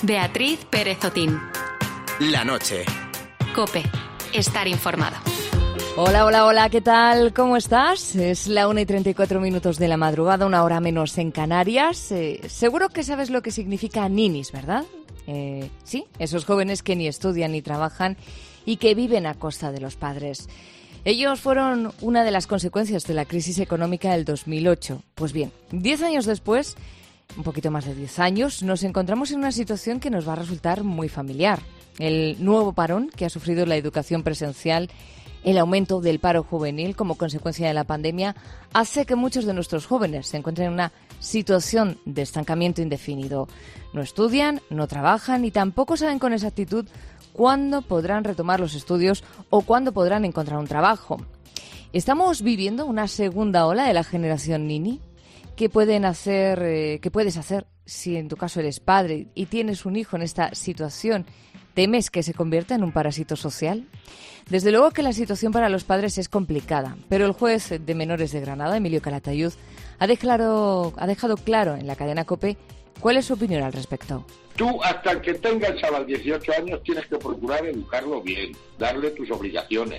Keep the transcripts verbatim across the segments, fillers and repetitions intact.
Beatriz Pérez Otín. La noche. COPE. Estar informado. Hola, hola, hola, ¿qué tal? ¿Cómo estás? Es la una y treinta y cuatro minutos de la madrugada, una hora menos en Canarias. Eh, seguro que sabes lo que significa ninis, ¿verdad? Eh, sí, esos jóvenes que ni estudian ni trabajan y que viven a costa de los padres. Ellos fueron una de las consecuencias de la crisis económica del dos mil ocho. Pues bien, diez años después, un poquito más de diez años, nos encontramos en una situación que nos va a resultar muy familiar. El nuevo parón que ha sufrido la educación presencial, el aumento del paro juvenil como consecuencia de la pandemia, hace que muchos de nuestros jóvenes se encuentren en una situación de estancamiento indefinido. No estudian, no trabajan y tampoco saben con exactitud cuándo podrán retomar los estudios o cuándo podrán encontrar un trabajo. ¿Estamos viviendo una segunda ola de la generación Nini? ¿Qué pueden hacer, eh, qué puedes hacer si en tu caso eres padre y tienes un hijo en esta situación? ¿Temes que se convierta en un parásito social? Desde luego que la situación para los padres es complicada, pero el juez de menores de Granada, Emilio Calatayud, ha dejado, ha dejado claro en la cadena COPE cuál es su opinión al respecto. Tú, hasta que tenga el chaval dieciocho años, tienes que procurar educarlo bien, darle tus obligaciones.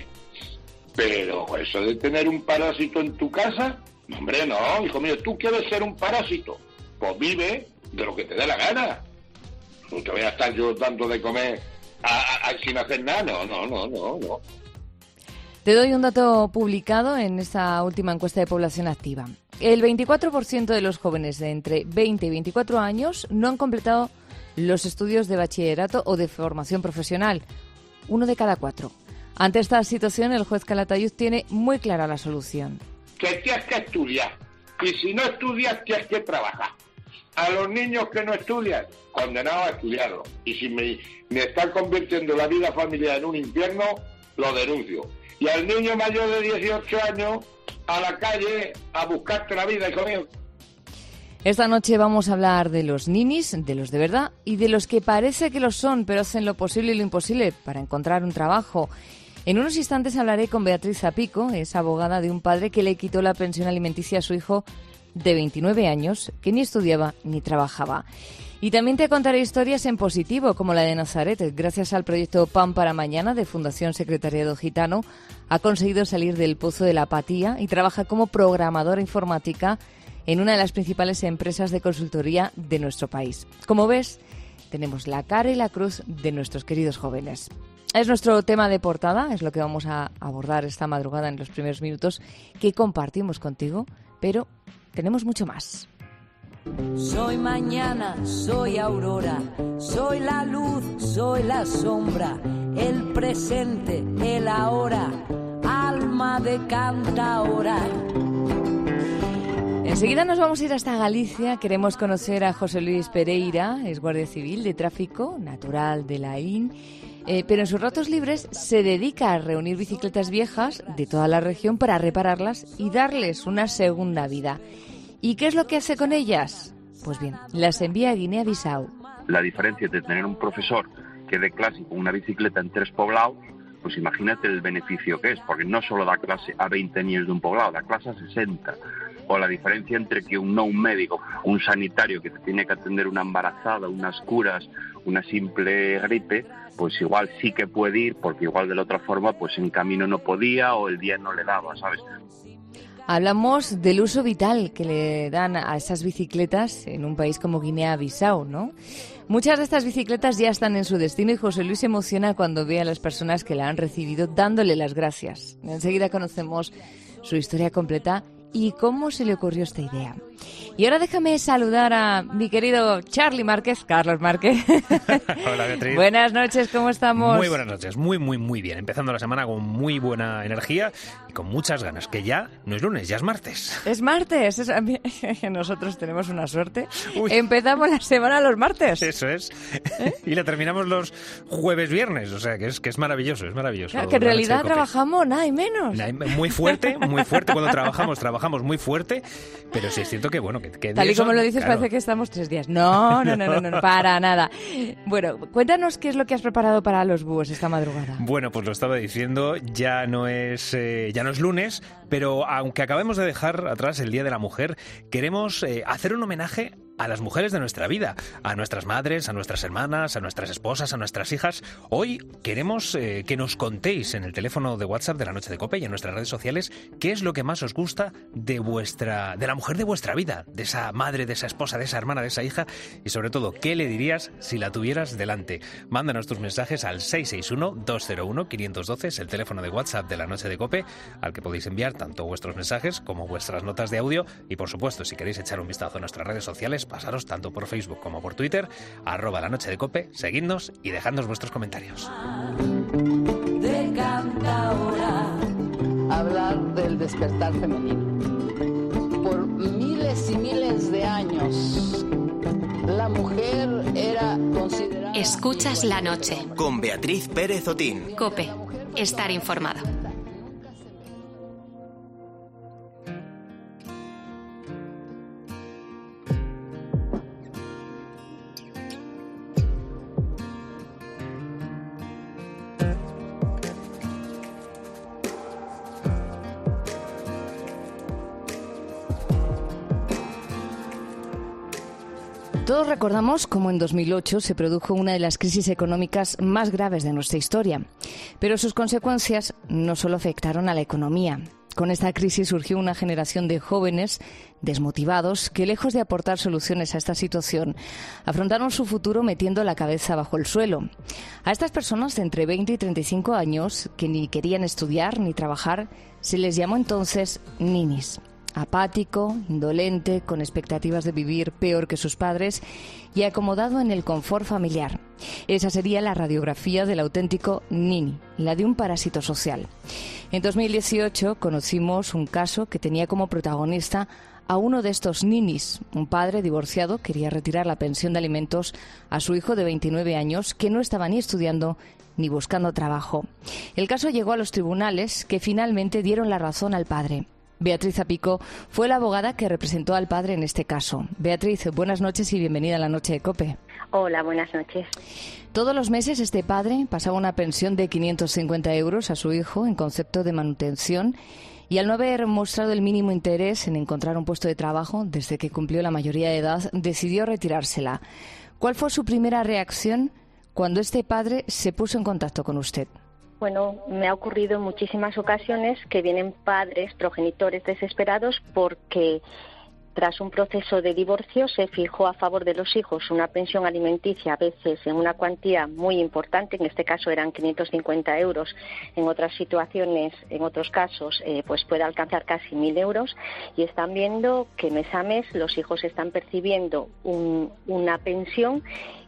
Pero eso de tener un parásito en tu casa, hombre, no, hijo mío, tú quieres ser un parásito, pues vive de lo que te dé la gana. No te voy a estar yo dando de comer a, a, a, sin hacer nada, no, no, no, no, no. Te doy un dato publicado en esta última encuesta de población activa. El veinticuatro por ciento de los jóvenes de entre veinte y veinticuatro años no han completado los estudios de bachillerato o de formación profesional. Uno de cada cuatro. Ante esta situación, el juez Calatayud tiene muy clara la solución. Que tienes que estudiar. Y si no estudias, tienes que trabajar. A los niños que no estudian, condenados a estudiarlo. Y si me, me están convirtiendo la vida familiar en un infierno, lo denuncio. Y al niño mayor de dieciocho años, a la calle, a buscarte la vida, hijo mío. Esta noche vamos a hablar de los ninis, de los de verdad, y de los que parece que lo son, pero hacen lo posible y lo imposible para encontrar un trabajo. En unos instantes hablaré con Beatriz Zapico, es abogada de un padre que le quitó la pensión alimenticia a su hijo de veintinueve años, que ni estudiaba ni trabajaba. Y también te contaré historias en positivo, como la de Nazaret. Gracias al proyecto Pan para Mañana de Fundación Secretariado Gitano, ha conseguido salir del pozo de la apatía y trabaja como programadora informática en una de las principales empresas de consultoría de nuestro país. Como ves, tenemos la cara y la cruz de nuestros queridos jóvenes. Es nuestro tema de portada, es lo que vamos a abordar esta madrugada en los primeros minutos que compartimos contigo, pero tenemos mucho más. Soy mañana, soy aurora, soy la luz, soy la sombra, el presente, el ahora, alma de cantaora. Enseguida nos vamos a ir hasta Galicia. Queremos conocer a José Luis Pereira, es guardia civil de tráfico, natural de Laín, eh, pero en sus ratos libres se dedica a reunir bicicletas viejas de toda la región para repararlas y darles una segunda vida. ¿Y qué es lo que hace con ellas? Pues bien, las envía a Guinea-Bissau. La diferencia de tener un profesor que dé clase con una bicicleta en tres poblados, pues imagínate el beneficio que es, porque no solo da clase a veinte niños de un poblado, da clase a sesenta. O la diferencia entre que un no un médico, un sanitario que te tiene que atender una embarazada, unas curas, una simple gripe, pues igual sí que puede ir, porque igual de la otra forma, pues en camino no podía o el día no le daba, ¿sabes? Hablamos del uso vital que le dan a esas bicicletas en un país como Guinea-Bissau, ¿no? Muchas de estas bicicletas ya están en su destino y José Luis se emociona cuando ve a las personas que la han recibido dándole las gracias. Enseguida conocemos su historia completa y cómo se le ocurrió esta idea. Y ahora déjame saludar a mi querido Charly Márquez, Carlos Márquez. Hola, Beatriz. Buenas noches, ¿cómo estamos? Muy buenas noches, muy, muy, muy bien. Empezando la semana con muy buena energía y con muchas ganas, que ya no es lunes, ya es martes. Es martes, es, nosotros tenemos una suerte. Uy. Empezamos la semana los martes. Eso es. ¿Eh? Y la terminamos los jueves, viernes, o sea, que es, que es maravilloso, es maravilloso. Claro, que en realidad trabajamos nada y menos. Muy fuerte, muy fuerte. Cuando trabajamos, trabajamos muy fuerte, pero sí es cierto que, bueno, que... que Tal y como eso, lo dices, claro. Parece que estamos tres días. No, no, no, no, no, no, para nada. Bueno, cuéntanos qué es lo que has preparado para los búhos esta madrugada. Bueno, pues lo estaba diciendo, ya no es eh, ya no es lunes, pero aunque acabemos de dejar atrás el Día de la Mujer, queremos eh, hacer un homenaje a las mujeres de nuestra vida, a nuestras madres, a nuestras hermanas, a nuestras esposas, a nuestras hijas. Hoy queremos eh, que nos contéis en el teléfono de WhatsApp de La Noche de COPE y en nuestras redes sociales qué es lo que más os gusta de vuestra, de la mujer de vuestra vida, de esa madre, de esa esposa, de esa hermana, de esa hija, y sobre todo, ¿qué le dirías si la tuvieras delante? Mándanos tus mensajes al seis seis uno, dos cero uno, cinco uno dos, es el teléfono de WhatsApp de La Noche de COPE, al que podéis enviar tanto vuestros mensajes como vuestras notas de audio. Y por supuesto, si queréis echar un vistazo a nuestras redes sociales, pasaros tanto por Facebook como por Twitter, arroba La Noche de COPE, seguidnos y dejadnos vuestros comentarios. De cantaora. Hablar del despertar femenino. Por miles y miles de años, la mujer era considerada... Escuchas La Noche. Con Beatriz Pérez Otín. COPE. Estar informado. Todos recordamos cómo en dos mil ocho se produjo una de las crisis económicas más graves de nuestra historia, pero sus consecuencias no solo afectaron a la economía. Con esta crisis surgió una generación de jóvenes desmotivados que, lejos de aportar soluciones a esta situación, afrontaron su futuro metiendo la cabeza bajo el suelo. A estas personas de entre veinte y treinta y cinco años, que ni querían estudiar ni trabajar, se les llamó entonces ninis. Apático, indolente, con expectativas de vivir peor que sus padres y acomodado en el confort familiar. Esa sería la radiografía del auténtico nini, la de un parásito social. En dos mil dieciocho conocimos un caso que tenía como protagonista a uno de estos ninis. Un padre divorciado quería retirar la pensión de alimentos a su hijo de veintinueve años que no estaba ni estudiando ni buscando trabajo. El caso llegó a los tribunales, que finalmente dieron la razón al padre. Beatriz Apico fue la abogada que representó al padre en este caso. Beatriz, buenas noches y bienvenida a La Noche de COPE. Hola, buenas noches. Todos los meses este padre pasaba una pensión de quinientos cincuenta euros a su hijo en concepto de manutención y, al no haber mostrado el mínimo interés en encontrar un puesto de trabajo desde que cumplió la mayoría de edad, decidió retirársela. ¿Cuál fue su primera reacción cuando este padre se puso en contacto con usted? Bueno, me ha ocurrido en muchísimas ocasiones que vienen padres, progenitores desesperados porque tras un proceso de divorcio se fijó a favor de los hijos una pensión alimenticia, a veces en una cuantía muy importante, en este caso eran quinientos cincuenta euros, en otras situaciones, en otros casos, eh, pues puede alcanzar casi mil euros, y están viendo que mes a mes los hijos están percibiendo un, una pensión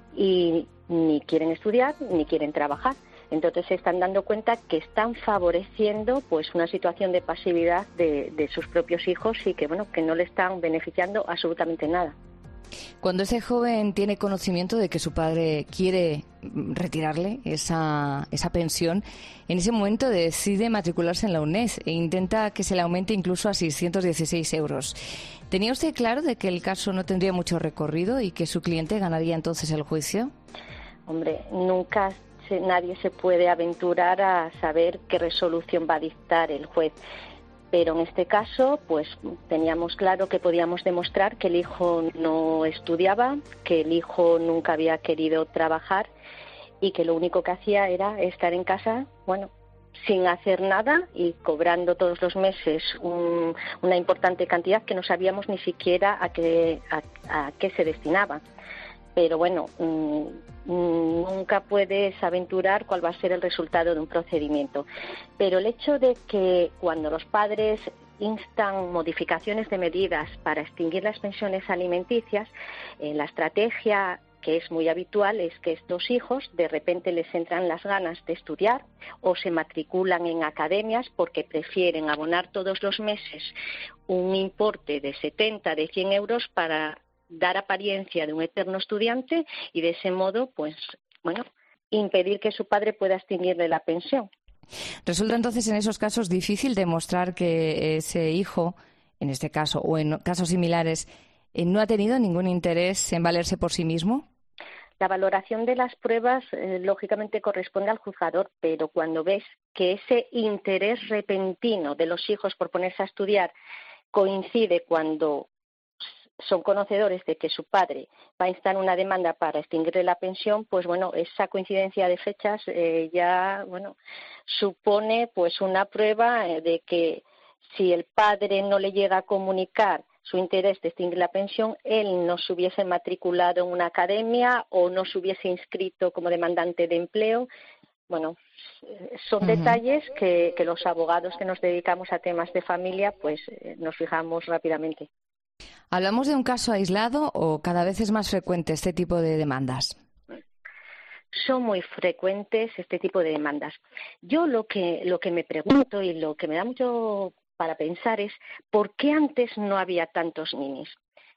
y ni quieren estudiar ni quieren trabajar. Entonces se están dando cuenta que están favoreciendo pues una situación de pasividad de, de sus propios hijos y que bueno que no le están beneficiando absolutamente nada. Cuando ese joven tiene conocimiento de que su padre quiere retirarle esa, esa pensión, en ese momento decide matricularse en la UNED e intenta que se le aumente incluso a seiscientos dieciséis euros. ¿Tenía usted claro de que el caso no tendría mucho recorrido y que su cliente ganaría entonces el juicio? Hombre, nunca... nadie se puede aventurar a saber qué resolución va a dictar el juez. Pero en este caso, pues teníamos claro que podíamos demostrar que el hijo no estudiaba, que el hijo nunca había querido trabajar y que lo único que hacía era estar en casa, bueno, sin hacer nada y cobrando todos los meses un, una importante cantidad que no sabíamos ni siquiera a qué, a, a qué se destinaba. Pero bueno, mmm, nunca puedes aventurar cuál va a ser el resultado de un procedimiento. Pero el hecho de que cuando los padres instan modificaciones de medidas para extinguir las pensiones alimenticias, eh, la estrategia que es muy habitual es que estos hijos de repente les entran las ganas de estudiar o se matriculan en academias porque prefieren abonar todos los meses un importe de setenta, de cien euros para dar apariencia de un eterno estudiante y de ese modo, pues, bueno, impedir que su padre pueda extinguirle la pensión. Resulta entonces en esos casos difícil demostrar que ese hijo, en este caso o en casos similares, no ha tenido ningún interés en valerse por sí mismo. La valoración de las pruebas, eh, lógicamente, corresponde al juzgador, pero cuando ves que ese interés repentino de los hijos por ponerse a estudiar coincide cuando son conocedores de que su padre va a instar una demanda para extinguirle la pensión, pues bueno, esa coincidencia de fechas eh, ya, bueno, supone pues una prueba de que si el padre no le llega a comunicar su interés de extinguir la pensión, él no se hubiese matriculado en una academia o no se hubiese inscrito como demandante de empleo. Bueno, son uh-huh. detalles que, que los abogados que nos dedicamos a temas de familia pues eh, nos fijamos rápidamente. ¿Hablamos de un caso aislado o cada vez es más frecuente este tipo de demandas? Son muy frecuentes este tipo de demandas. Yo lo que, lo que me pregunto y lo que me da mucho para pensar es ¿por qué antes no había tantos ninis?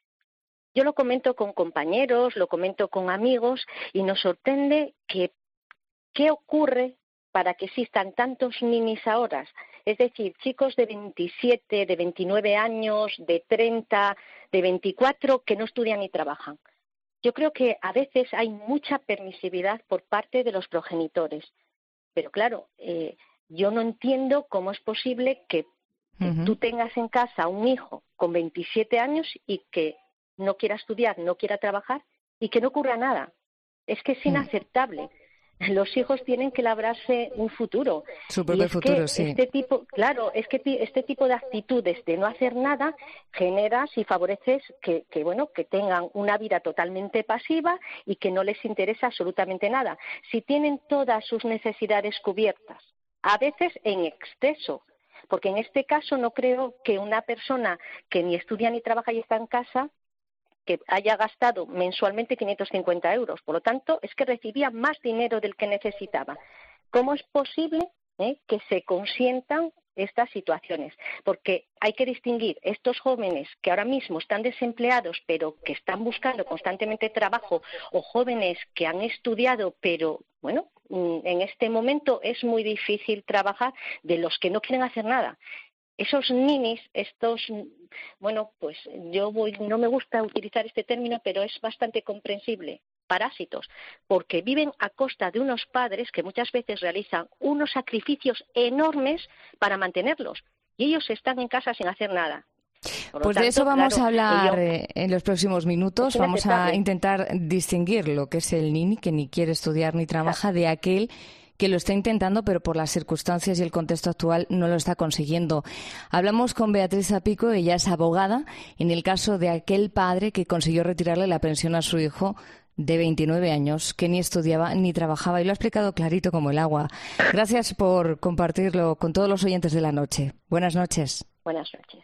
Yo lo comento con compañeros, lo comento con amigos y nos sorprende que ¿qué ocurre para que existan tantos ninis ahora? Es decir, chicos de veintisiete, de veintinueve años, de treinta, de veinticuatro que no estudian ni trabajan. Yo creo que a veces hay mucha permisividad por parte de los progenitores. Pero claro, eh, yo no entiendo cómo es posible que uh-huh. tú tengas en casa un hijo con veintisiete años y que no quiera estudiar, no quiera trabajar y que no ocurra nada. Es que es inaceptable. Los hijos tienen que labrarse un futuro. Su propio y es futuro, que sí. Este tipo, claro, es que este tipo de actitudes de no hacer nada generas y favoreces que, que, bueno, que tengan una vida totalmente pasiva y que no les interesa absolutamente nada. Si tienen todas sus necesidades cubiertas, a veces en exceso, porque en este caso no creo que una persona que ni estudia ni trabaja y está en casa que haya gastado mensualmente quinientos cincuenta euros. Por lo tanto, es que recibía más dinero del que necesitaba. ¿Cómo es posible eh, que se consientan estas situaciones? Porque hay que distinguir estos jóvenes que ahora mismo están desempleados pero que están buscando constantemente trabajo o jóvenes que han estudiado pero, bueno, en este momento es muy difícil trabajar, de los que no quieren hacer nada. Esos ninis, estos, bueno, pues yo voy, no me gusta utilizar este término, pero es bastante comprensible, parásitos, porque viven a costa de unos padres que muchas veces realizan unos sacrificios enormes para mantenerlos, y ellos están en casa sin hacer nada. Pues tanto, de eso vamos claro, a hablar ello, en los próximos minutos. Vamos a intentar distinguir lo que es el nini, que ni quiere estudiar ni trabaja, claro. de aquel que lo está intentando, pero por las circunstancias y el contexto actual no lo está consiguiendo. Hablamos con Beatriz Zapico, ella es abogada, en el caso de aquel padre que consiguió retirarle la pensión a su hijo de veintinueve años, que ni estudiaba ni trabajaba, y lo ha explicado clarito como el agua. Gracias por compartirlo con todos los oyentes de la noche. Buenas noches. Buenas noches.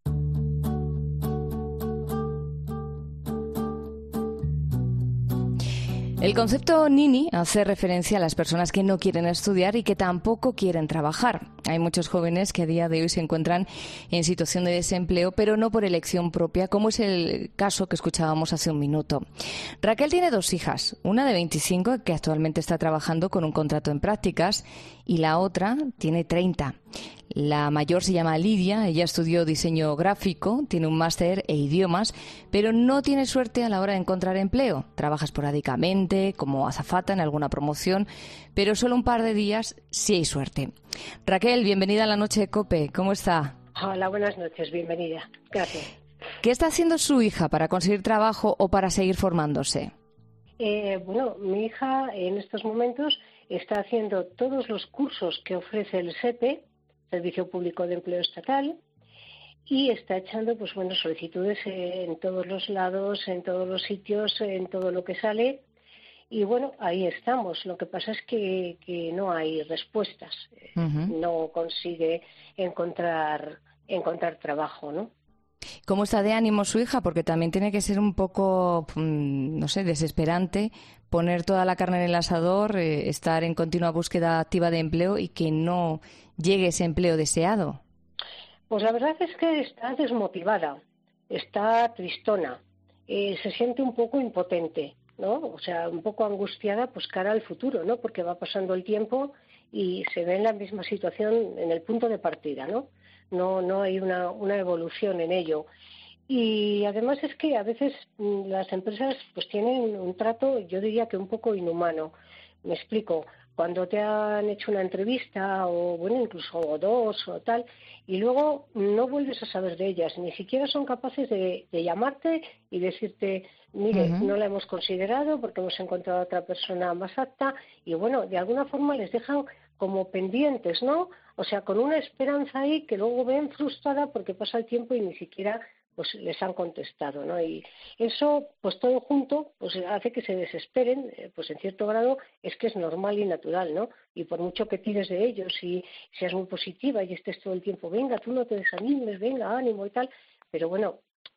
El concepto nini hace referencia a las personas que no quieren estudiar y que tampoco quieren trabajar. Hay muchos jóvenes que a día de hoy se encuentran en situación de desempleo, pero no por elección propia, como es el caso que escuchábamos hace un minuto. Raquel tiene dos hijas, una de veinticinco que actualmente está trabajando con un contrato en prácticas y la otra tiene treinta. La mayor se llama Lidia, ella estudió diseño gráfico, tiene un máster e idiomas, pero no tiene suerte a la hora de encontrar empleo. Trabaja esporádicamente, como azafata en alguna promoción, pero solo un par de días sí hay suerte. Raquel, bienvenida a la Noche de COPE, ¿cómo está? Hola, buenas noches, bienvenida. Gracias. ¿Qué está haciendo su hija para conseguir trabajo o para seguir formándose? Eh, bueno, mi hija en estos momentos está haciendo todos los cursos que ofrece el SEPE, Servicio Público de Empleo Estatal, y está echando pues bueno solicitudes en todos los lados, en todos los sitios, en todo lo que sale, y bueno, ahí estamos. Lo que pasa es que, que no hay respuestas, uh-huh. no consigue encontrar encontrar trabajo, ¿no? ¿Cómo está de ánimo su hija? Porque también tiene que ser un poco, no sé, desesperante poner toda la carne en el asador, eh, estar en continua búsqueda activa de empleo y que no llegue ese empleo deseado. Pues la verdad es que está desmotivada, está tristona, eh, se siente un poco impotente, ¿no? O sea, un poco angustiada pues cara al futuro, ¿no? Porque va pasando el tiempo y se ve en la misma situación en el punto de partida, ¿no? No, no hay una, una evolución en ello. Y además es que a veces las empresas pues tienen un trato, yo diría que un poco inhumano, Me explico, cuando te han hecho una entrevista o, bueno, incluso dos o tal, y luego no vuelves a saber de ellas, ni siquiera son capaces de, de llamarte y decirte, mire, uh-huh. no la hemos considerado porque hemos encontrado a otra persona más apta, y bueno, de alguna forma les dejan como pendientes, ¿no? O sea, con una esperanza ahí que luego ven frustrada porque pasa el tiempo y ni siquiera pues les han contestado, ¿no? Y eso, pues todo junto, pues hace que se desesperen, eh, pues en cierto grado es que es normal y natural, ¿no? Y por mucho que tires de ellos y seas muy positiva y estés todo el tiempo, venga, tú no te desanimes, venga, ánimo y tal, pero bueno,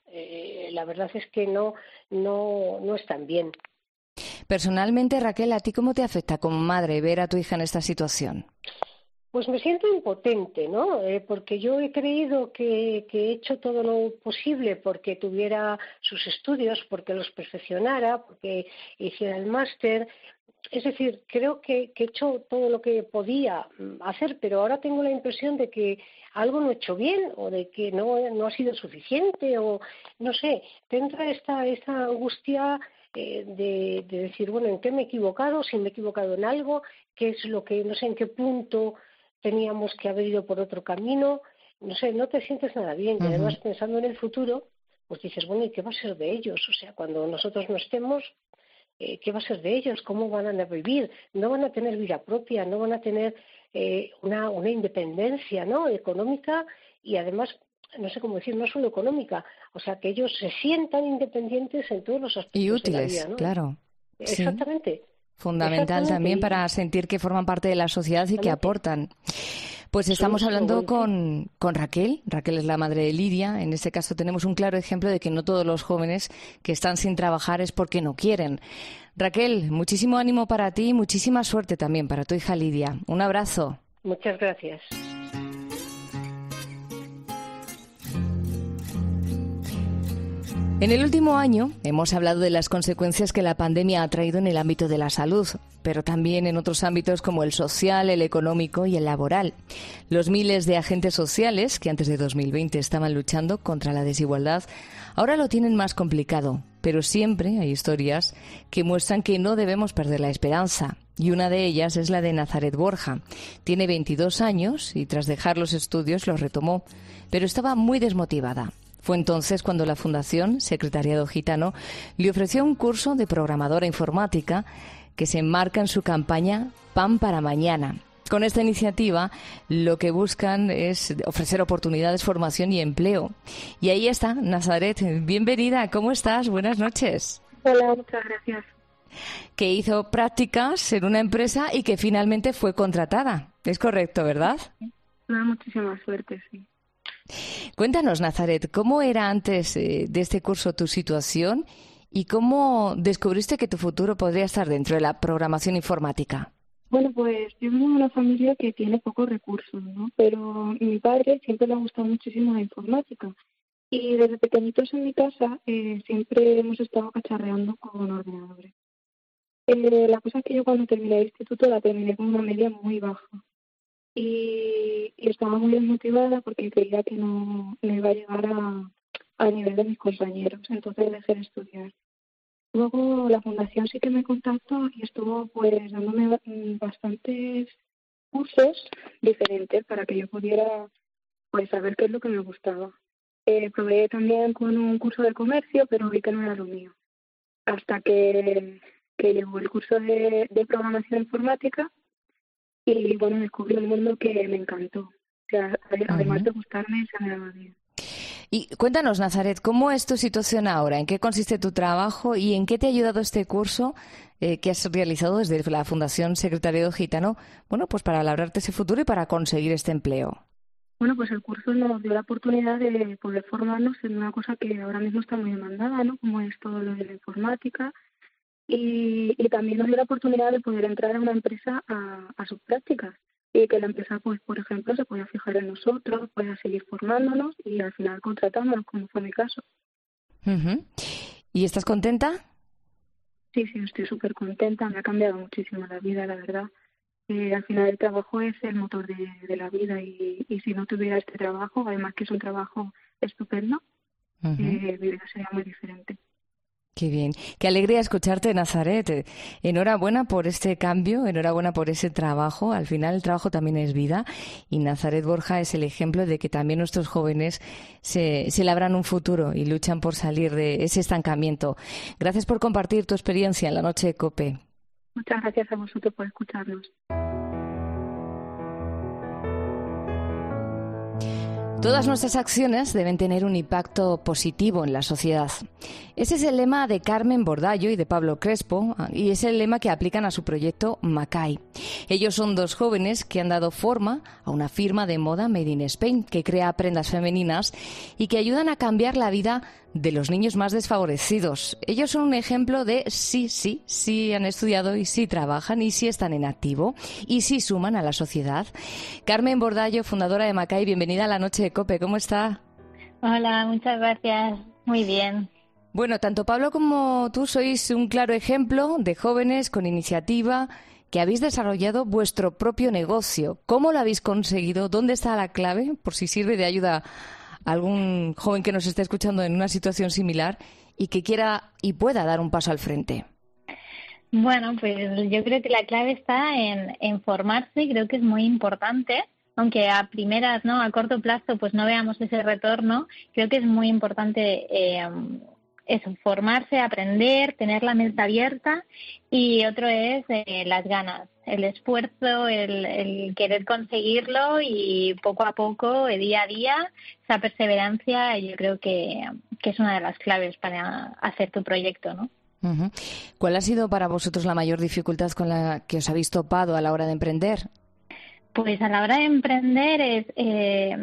eh, la verdad es que no, no, no están bien. Personalmente, Raquel, ¿a ti cómo te afecta como madre ver a tu hija en esta situación? Pues me siento impotente, ¿no? Eh, porque yo he creído que, que he hecho todo lo posible porque tuviera sus estudios, porque los perfeccionara, porque hiciera el máster. Es decir, creo que, que he hecho todo lo que podía hacer, pero ahora tengo la impresión de que algo no he hecho bien o de que no, no ha sido suficiente o no sé, te entra esta, esta angustia eh, de, de decir, bueno, ¿en qué me he equivocado? Si me he equivocado en algo, ¿qué es lo que, no sé en qué punto teníamos que haber ido por otro camino? No sé, no te sientes nada bien. Y además, uh-huh. pensando en el futuro, pues dices, bueno, ¿y qué va a ser de ellos? O sea, cuando nosotros no estemos, eh, ¿qué va a ser de ellos? ¿Cómo van a vivir? No van a tener vida propia, no van a tener eh, una, una independencia, ¿no?, económica, y además, no sé cómo decir, no solo económica, o sea, que ellos se sientan independientes en todos los aspectos y útiles, de la vida, ¿no? Claro. Exactamente. Sí. Fundamental también para sentir que forman parte de la sociedad y que aportan. Pues estamos hablando con, con Raquel. Raquel es la madre de Lidia. En este caso tenemos un claro ejemplo de que no todos los jóvenes que están sin trabajar es porque no quieren. Raquel, muchísimo ánimo para ti y muchísima suerte también para tu hija Lidia. Un abrazo. Muchas gracias. En el último año hemos hablado de las consecuencias que la pandemia ha traído en el ámbito de la salud, pero también en otros ámbitos como el social, el económico y el laboral. Los miles de agentes sociales que antes de dos mil veinte estaban luchando contra la desigualdad ahora lo tienen más complicado, pero siempre hay historias que muestran que no debemos perder la esperanza. Y una de ellas es la de Nazaret Borja. Tiene veintidós años y tras dejar los estudios los retomó, pero estaba muy desmotivada. Fue entonces cuando la Fundación Secretariado Gitano le ofreció un curso de programadora informática que se enmarca en su campaña Pan para Mañana. Con esta iniciativa lo que buscan es ofrecer oportunidades, formación y empleo. Y ahí está, Nazaret. Bienvenida, ¿cómo estás? Buenas noches. Hola, muchas gracias. Que hizo prácticas en una empresa y que finalmente fue contratada. Es correcto, ¿verdad? Me da muchísima suerte, sí. Cuéntanos, Nazaret, ¿cómo era antes eh, de este curso tu situación y cómo descubriste que tu futuro podría estar dentro de la programación informática? Bueno, pues yo vengo de una familia que tiene pocos recursos, ¿no? Pero mi padre siempre le ha gustado muchísimo la informática y desde pequeñitos en mi casa eh, siempre hemos estado cacharreando con ordenadores. Eh, la cosa es que yo cuando terminé el instituto la terminé con una media muy baja. Y, y estaba muy desmotivada porque creía que no, no iba a llegar a, al nivel de mis compañeros, entonces dejé de estudiar. Luego la fundación sí que me contactó y estuvo pues dándome bastantes cursos diferentes para que yo pudiera pues saber qué es lo que me gustaba. Eh, probé también con un curso de comercio, pero vi que no era lo mío. Hasta que, que llegó el curso de, de programación informática. Y bueno, descubrí un mundo que me encantó. O sea, además uh-huh. de gustarme, se me daba bien. Y cuéntanos, Nazaret, ¿cómo es tu situación ahora? ¿En qué consiste tu trabajo y en qué te ha ayudado este curso eh, que has realizado desde la Fundación Secretariado Gitano? Bueno, pues para labrarte ese futuro y para conseguir este empleo. Bueno, pues el curso nos dio la oportunidad de poder formarnos en una cosa que ahora mismo está muy demandada, ¿no? Como es todo lo de la informática. Y, y también nos dio la oportunidad de poder entrar a una empresa a, a sus prácticas y que la empresa, pues por ejemplo, se pueda fijar en nosotros, pueda seguir formándonos y al final contratándonos, como fue mi caso. Uh-huh. ¿Y estás contenta? Sí, sí, estoy súper contenta. Me ha cambiado muchísimo la vida, la verdad. Eh, al final el trabajo es el motor de, de la vida y, y si no tuviera este trabajo, además que es un trabajo estupendo, uh-huh. eh, mi vida sería muy diferente. Qué bien. Qué alegría escucharte, Nazaret. Enhorabuena por este cambio, enhorabuena por ese trabajo. Al final el trabajo también es vida y Nazaret Borja es el ejemplo de que también nuestros jóvenes se, se labran un futuro y luchan por salir de ese estancamiento. Gracias por compartir tu experiencia en la noche de COPE. Muchas gracias a vosotros por escucharnos. Todas nuestras acciones deben tener un impacto positivo en la sociedad. Ese es el lema de Carmen Bordallo y de Pablo Crespo, y es el lema que aplican a su proyecto Macay. Ellos son dos jóvenes que han dado forma a una firma de moda Made in Spain que crea prendas femeninas y que ayudan a cambiar la vida de los niños más desfavorecidos. Ellos son un ejemplo de sí, sí, sí han estudiado y sí trabajan y sí están en activo y sí suman a la sociedad. Carmen Bordallo, fundadora de Macay, bienvenida a la noche de COPE. ¿Cómo está? Hola, muchas gracias. Muy bien. Bueno, tanto Pablo como tú sois un claro ejemplo de jóvenes con iniciativa que habéis desarrollado vuestro propio negocio. ¿Cómo lo habéis conseguido? ¿Dónde está la clave? Por si sirve de ayuda a algún joven que nos esté escuchando en una situación similar y que quiera y pueda dar un paso al frente. Bueno, pues yo creo que la clave está en, en formarse. Creo que es muy importante. Aunque a primeras, ¿no? A corto plazo, pues no veamos ese retorno, creo que es muy importante eh, eso, formarse, aprender, tener la mente abierta, y otro es eh, las ganas, el esfuerzo, el, el querer conseguirlo y poco a poco, día a día, esa perseverancia, yo creo que, que es una de las claves para hacer tu proyecto, ¿no? Uh-huh. ¿Cuál ha sido para vosotros la mayor dificultad con la que os habéis topado a la hora de emprender? Pues a la hora de emprender es eh,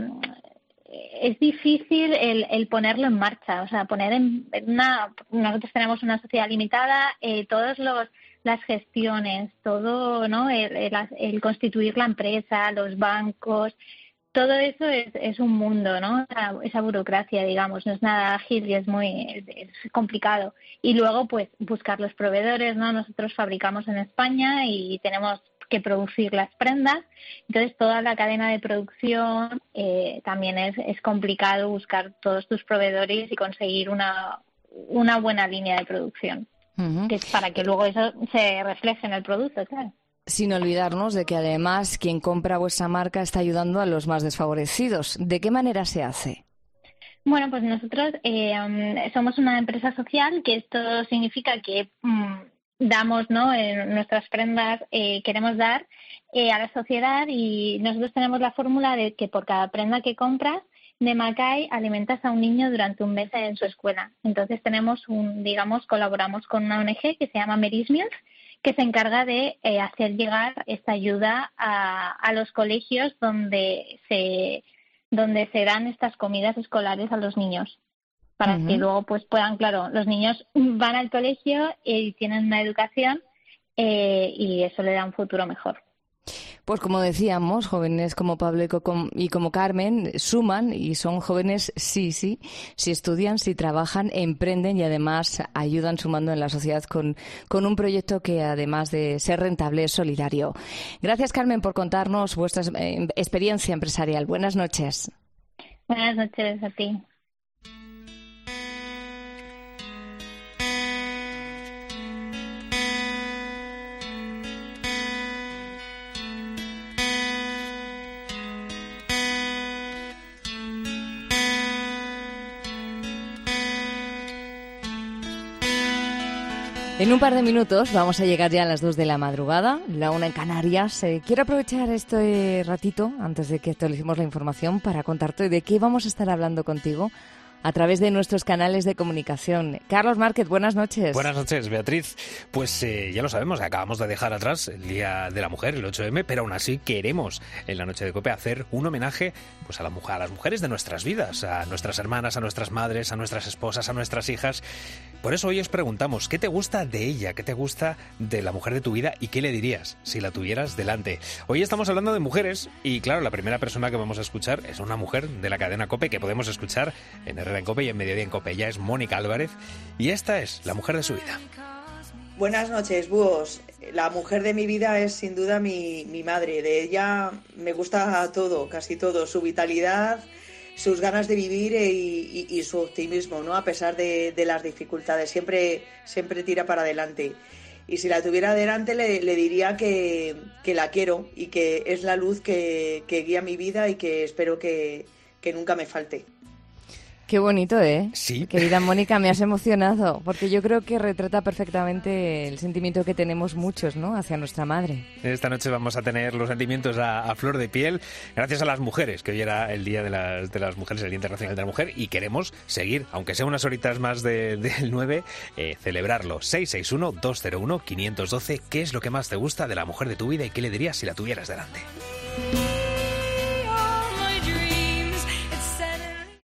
es difícil el, el ponerlo en marcha, o sea, poner en una, nosotros tenemos una sociedad limitada, eh, todas los las gestiones, todo, ¿no? El, el, el constituir la empresa, los bancos, todo eso es, es un mundo, ¿no? Esa, esa burocracia, digamos, no es nada ágil y es muy es, es complicado. Y luego, pues, buscar los proveedores, ¿no? Nosotros fabricamos en España y tenemos que producir las prendas, entonces toda la cadena de producción eh, también es, es complicado buscar todos tus proveedores y conseguir una, una buena línea de producción, uh-huh. que es para que luego eso se refleje en el producto, claro. Sin olvidarnos de que además quien compra vuestra marca está ayudando a los más desfavorecidos. ¿De qué manera se hace? Bueno, pues nosotros eh, somos una empresa social, que esto significa que mm, damos, ¿no? En nuestras prendas eh, queremos dar eh, a la sociedad, y nosotros tenemos la fórmula de que por cada prenda que compras de Macay alimentas a un niño durante un mes en su escuela. Entonces tenemos un, digamos, colaboramos con una O N G que se llama Meris Meals, que se encarga de eh, hacer llegar esta ayuda a, a los colegios donde se donde se dan estas comidas escolares a los niños, para uh-huh. que luego pues puedan, claro, los niños van al colegio y tienen una educación eh, y eso le da un futuro mejor. Pues como decíamos, jóvenes como Pablo y como Carmen suman y son jóvenes, sí, sí, si estudian, si trabajan, emprenden y además ayudan sumando en la sociedad con, con un proyecto que además de ser rentable es solidario. Gracias, Carmen, por contarnos vuestra eh, experiencia empresarial. Buenas noches. Buenas noches a ti. En un par de minutos vamos a llegar ya a las dos de la madrugada, la una en Canarias. Eh, quiero aprovechar este ratito, antes de que actualicemos la información, para contarte de qué vamos a estar hablando contigo a través de nuestros canales de comunicación. Carlos Márquez, buenas noches. Buenas noches, Beatriz. Pues eh, ya lo sabemos, acabamos de dejar atrás el Día de la Mujer, el ocho eme, pero aún así queremos en la Noche de COPE hacer un homenaje pues a, la mujer, a las mujeres de nuestras vidas, a nuestras hermanas, a nuestras madres, a nuestras esposas, a nuestras hijas. Por eso hoy os preguntamos, ¿qué te gusta de ella? ¿Qué te gusta de la mujer de tu vida? ¿Y qué le dirías si la tuvieras delante? Hoy estamos hablando de mujeres y, claro, la primera persona que vamos a escuchar es una mujer de la cadena COPE que podemos escuchar en Herrera en COPE y en Mediodía en COPE. Ella es Mónica Álvarez y esta es la mujer de su vida. Buenas noches, búhos. La mujer de mi vida es sin duda mi, mi madre. De ella me gusta todo, casi todo. Su vitalidad, sus ganas de vivir y, y, y su optimismo, ¿no? A pesar de, de las dificultades, siempre, siempre tira para adelante. Y si la tuviera delante le, le diría que, que la quiero y que es la luz que, que guía mi vida y que espero que, que nunca me falte. Qué bonito, ¿eh? Sí. Querida Mónica, me has emocionado, porque yo creo que retrata perfectamente el sentimiento que tenemos muchos, ¿no?, hacia nuestra madre. Esta noche vamos a tener los sentimientos a, a flor de piel, gracias a las mujeres, que hoy era el Día de las, de las Mujeres, el Día Internacional de la Mujer, y queremos seguir, aunque sea unas horitas más del de, de nueve, eh, celebrarlo. seis seis uno, dos cero uno, cinco uno dos. ¿Qué es lo que más te gusta de la mujer de tu vida y qué le dirías si la tuvieras delante?